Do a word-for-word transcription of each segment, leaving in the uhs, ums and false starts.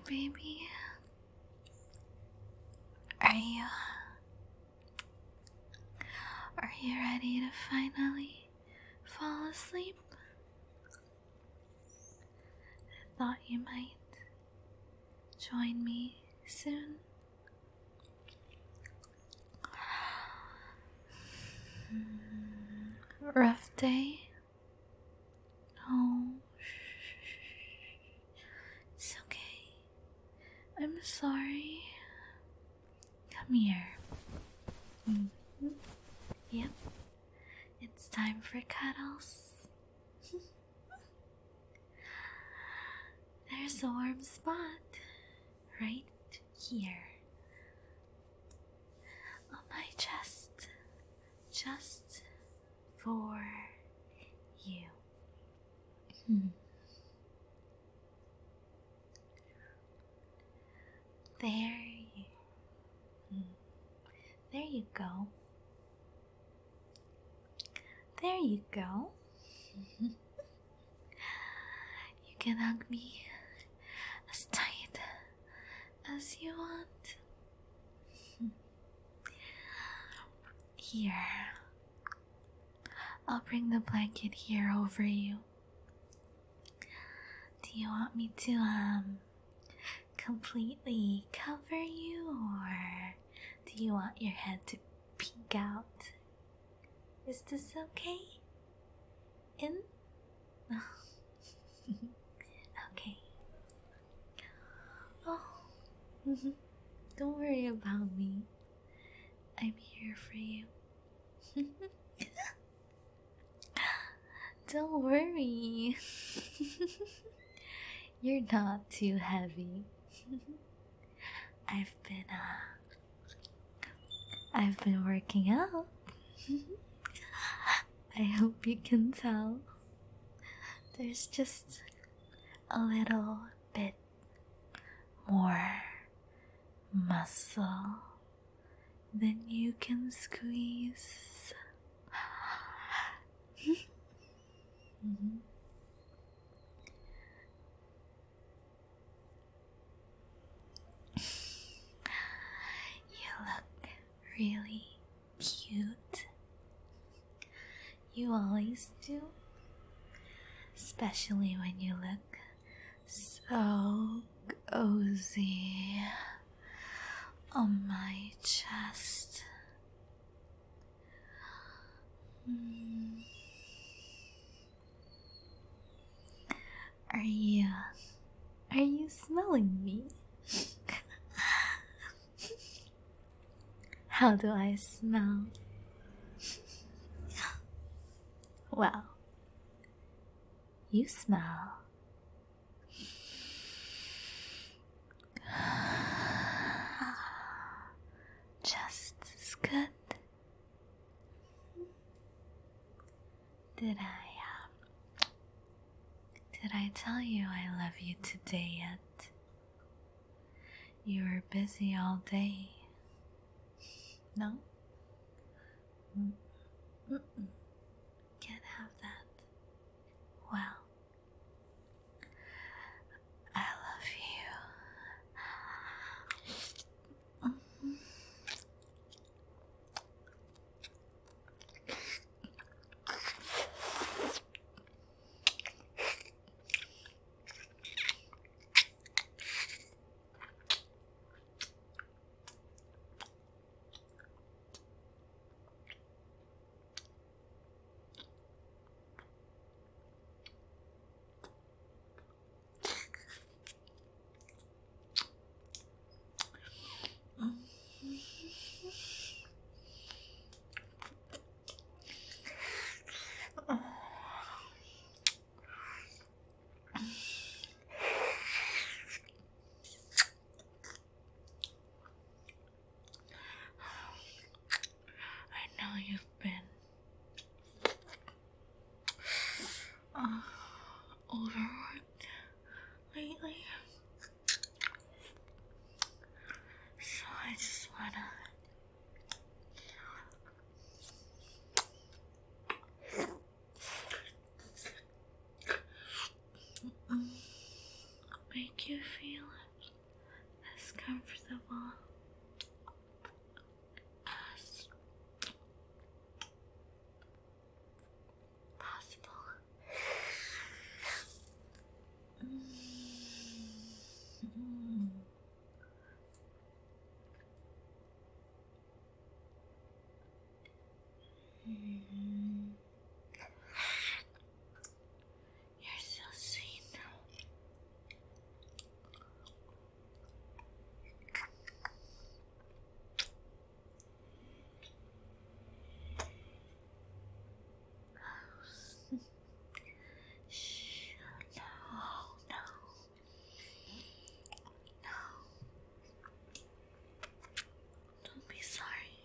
baby? Are you... Are you ready to finally fall asleep? I thought you might join me soon. Rough day? No. It's okay. I'm sorry. Come here. Mm-hmm. Yep. It's time for cuddles. There's a warm spot right here on my chest, just for you. Hmm. There you, hmm. There you go. There you go. You can hug me as tight as you want. Here, I'll bring the blanket here over you. Do you want me to, um, completely cover you, or do you want your head to peek out? Is this okay? In? Okay. Oh, don't worry about me. I'm here for you. Don't worry. You're not too heavy. I've been, uh, I've been working out. I hope you can tell. There's just a little bit more muscle than you can squeeze. Mm-hmm. You look really cute. You always do. Especially when you look so cozy on my chest. Mm. Are you, are you smelling me? How do I smell? Well, you smell just as good. Did I, um, did I tell you I love you today yet? You were busy all day. No? Mm-mm. Can't have that. Well, I love you. Mm-hmm. comfortable as possible. Mm-hmm. Mm-hmm. You're so sweet. Shh. No, no. No. Don't be sorry.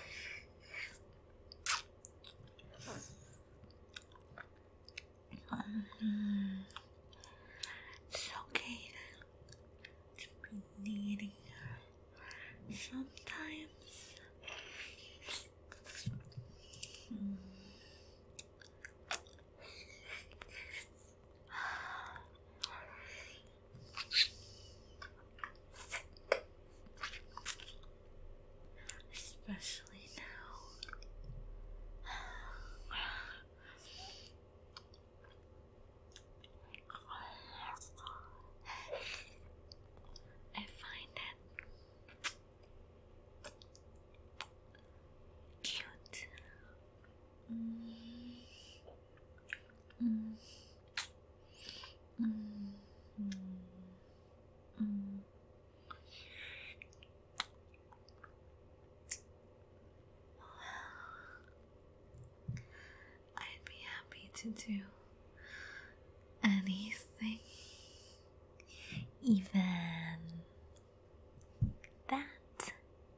Mm-hmm. It's okay to be needy sometimes. Mm. Especially now. I find it cute. Mm. Mm. Mm. Mm. I'd be happy to do anything, even that.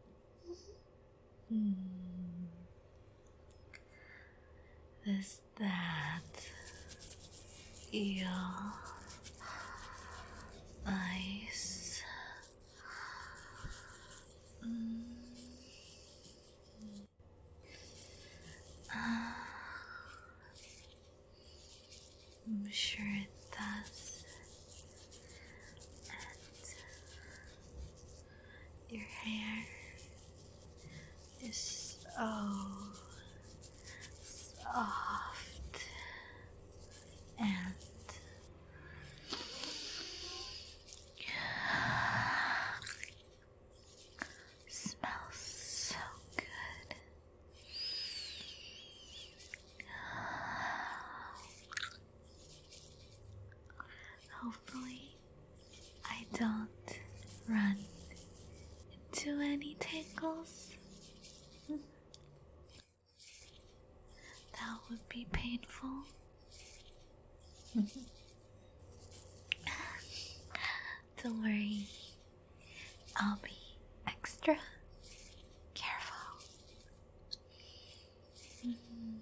Mm. Does that feel nice? Mm. Uh, I'm sure it does. And your hair is so soft and smells so good. Hopefully, I don't run into any tangles. That would be painful. Don't worry, I'll be extra careful. Mm-hmm.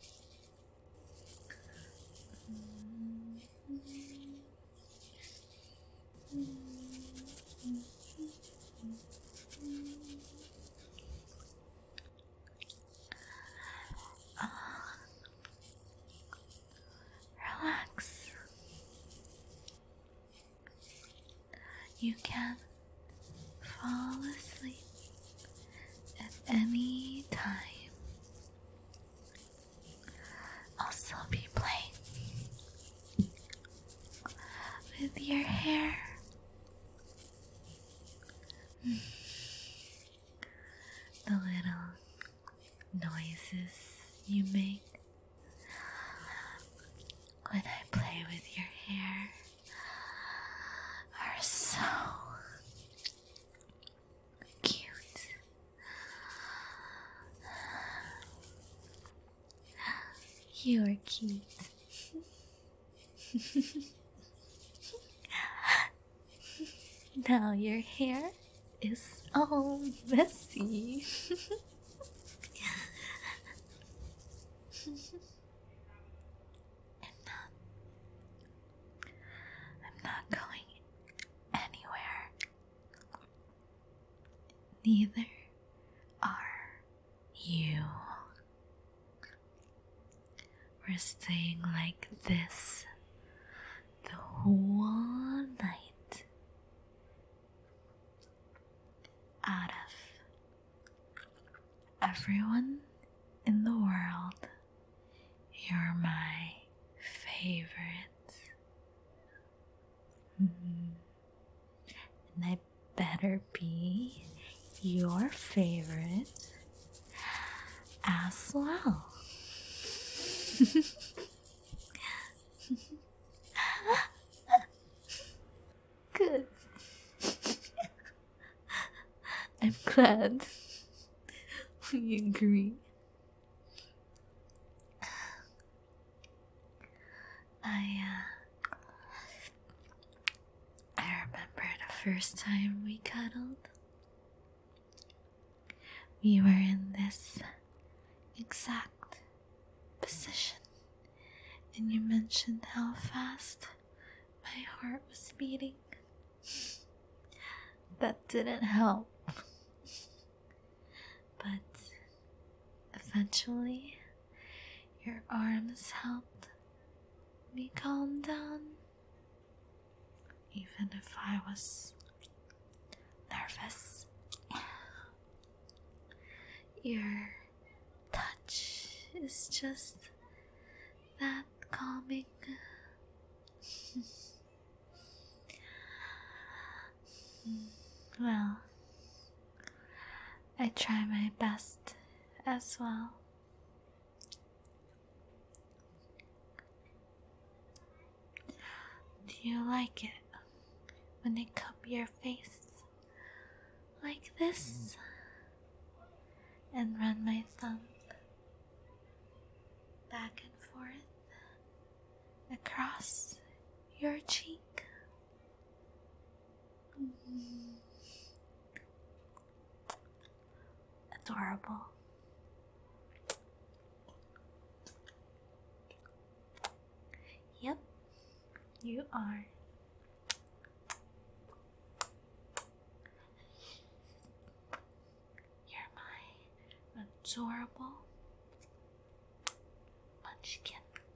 Uh, relax. You can fall asleep at any time. I'll still be playing with your hair. The little noises you make when I play with your hair are so cute. You're cute. Now your hair is all messy. I'm not. I'm not going anywhere. Neither are you. We're staying like this the whole night. everyone in the world, you're my favorite. Mm-hmm. And I better be your favorite as well. Good. I'm glad we agree. I, uh, I remember the first time we cuddled. We were in this exact position, and you mentioned how fast my heart was beating. That didn't help. But eventually, your arms helped me calm down, even if I was nervous. Your touch is just that calming. Well, I try my best as well. Do you like it when I cup your face like this and run my thumb back and forth across your cheek? Mm-hmm. Adorable. Yep, you are. You're my adorable munchkin.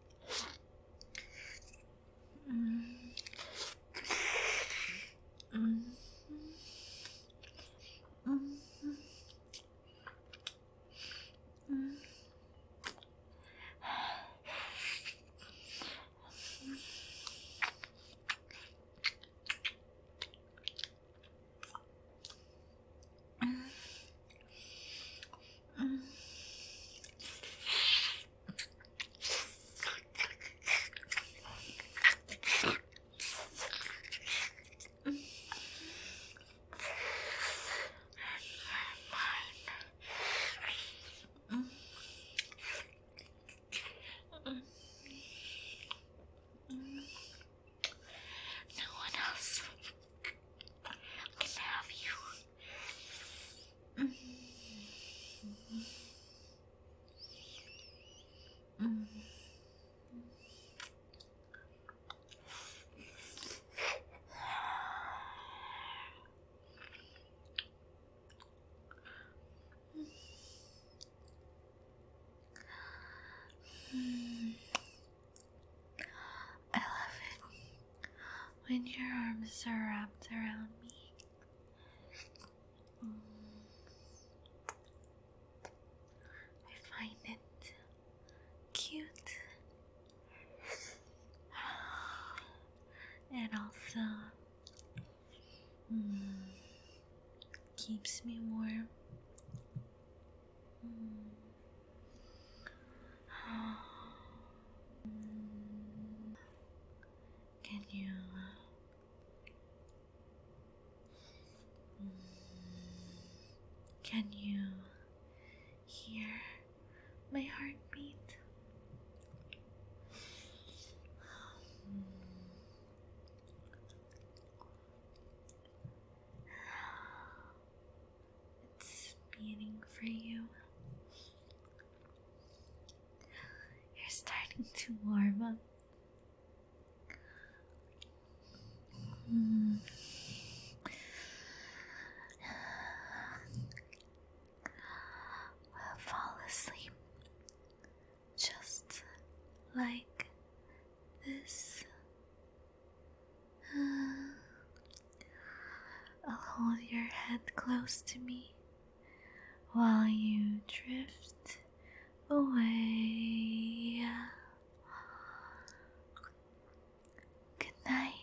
Mm. Mm. Mm. Mm. I love it when your arms are wrapped around me. I find it cute. It also mm, keeps me warm. Mm. Can you Can you hear my heartbeat? It's beating for you. You're starting to warm up. Mm. Fall asleep just like this. I'll hold your head close to me while you drift away. Good night.